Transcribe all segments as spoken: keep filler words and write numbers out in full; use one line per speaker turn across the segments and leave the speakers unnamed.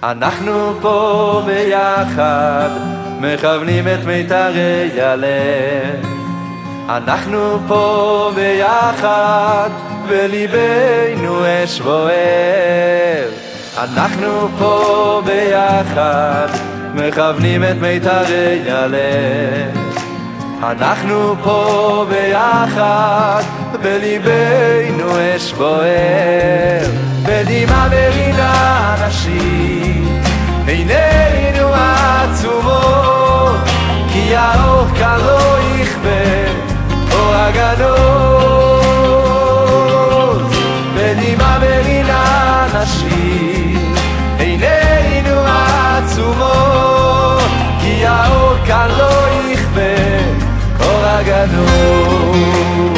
אנחנו פה ביחד מכוונים את מיתרי הלב. אנחנו פה ביחד בליבנו אש בוער. אנחנו פה ביחד מכוונים את מיתרי הלב. אנחנו פה ביחד בליבנו אש בוער. בדמעה ברינה נשיב עינינו עצומות, כי האור כאן לא יכבה אור הגנוז. בדמעה ברינה נשיב עינינו עצומות, כי האור כאן לא יכבה אור הגנוז.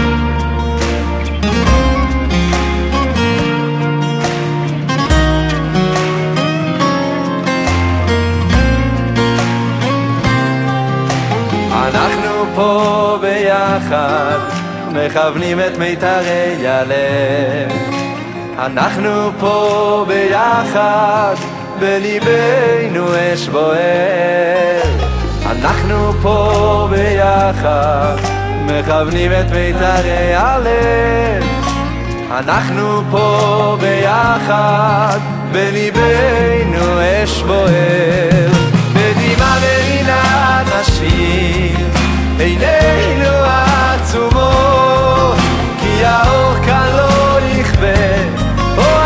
אנחנו פה ביחד מכוונים את מיתרי הלב. אנחנו פה ביחד בליבנו אש בוער. אנחנו פה ביחד מכוונים את מיתרי הלב. אנחנו פה ביחד בליבנו אש בוער. בדמעה ברינה נשיב עינינו עצומות, כי האור כאן לא יכבה אור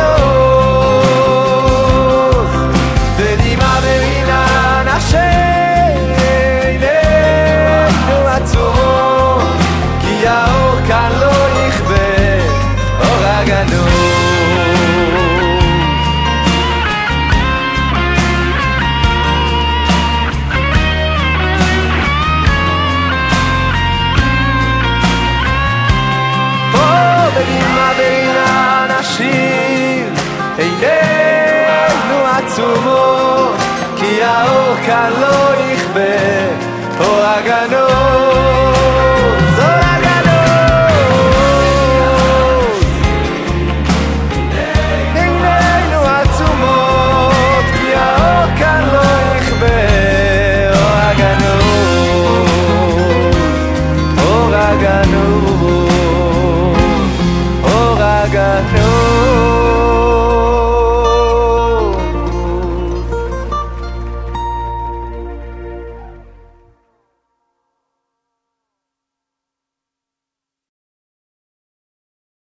הגנוז. בדמעה ברינה נשיב עינינו עצומות, כי האור כאן לא יכבה אור הגנוז. בדמעה ברינה נשיב עינינו עצומות, כי האור כאן לא